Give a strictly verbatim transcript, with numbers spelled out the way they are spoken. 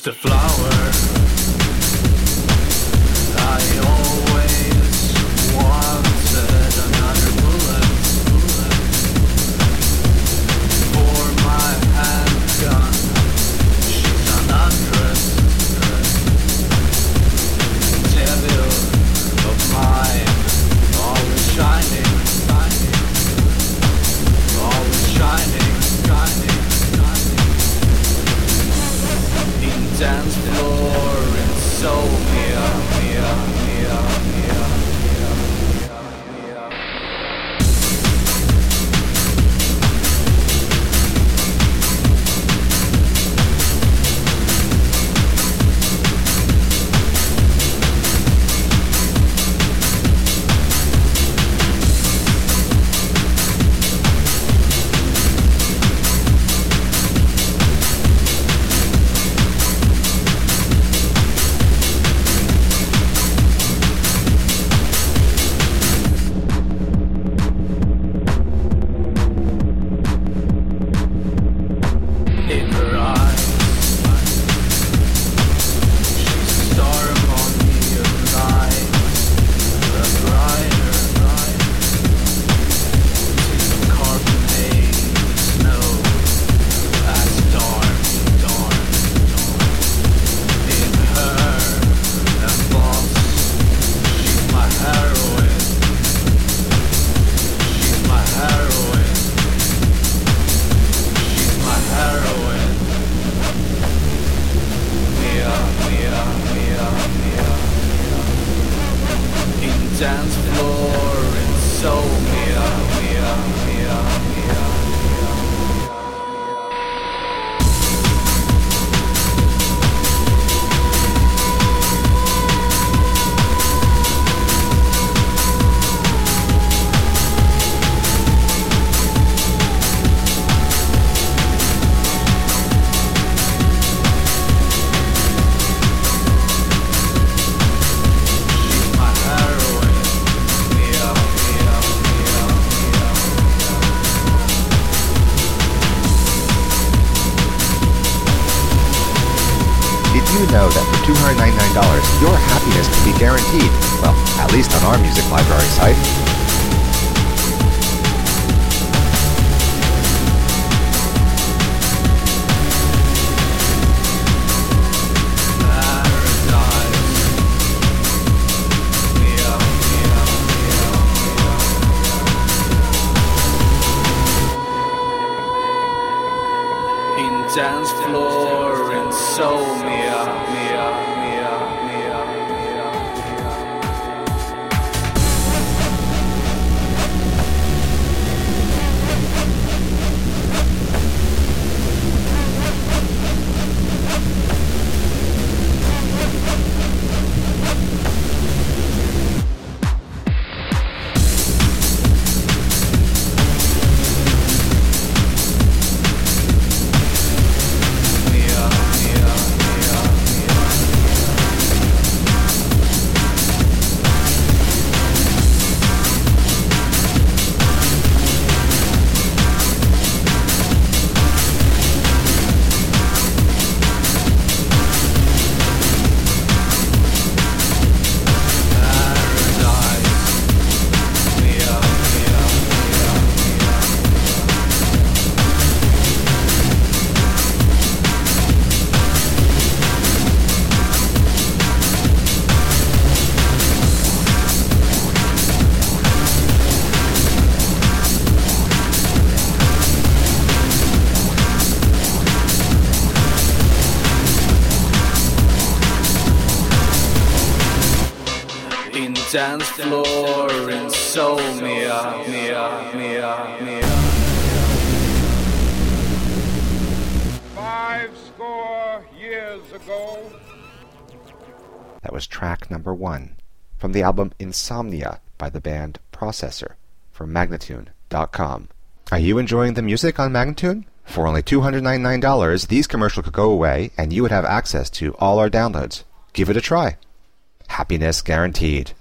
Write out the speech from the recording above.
just a flower. I always wanted another bullet for my handgun. She's an actress, devil of mine, always shining, always shining, shining, shining. In dance floor in Sofia, Mia, Mia, Mia, Mia, Mia, Mia. In her eyes, she's a star upon the night, the brighter night. She's a carbonate snow, as dark, dark, dark. In her embossed, she's my heroine. She's my heroine. She's my heroine. Mia, Mia, Mia, Mia, Mia. In dance floor in Seoul, Mia, Mia, Mia, Mia, Mia, Mia, she's my heroine. Mia, Mia, Mia, Mia. Did you know that for two hundred ninety-nine dollars your happiness can be guaranteed? Well, at least on our music library site. Dance floor in Seoul, Mia, Mia, Mia, Mia, Mia, Mia. Dance floor in Seoul, Mia, Mia, Mia, Mia. Five score years ago. That was track number one from the album Insomnia by the band Processor from Magnatune dot com. Are you enjoying the music on Magnatune? For only two hundred ninety-nine dollars, these commercials could go away and you would have access to all our downloads. Give it a try. Happiness guaranteed.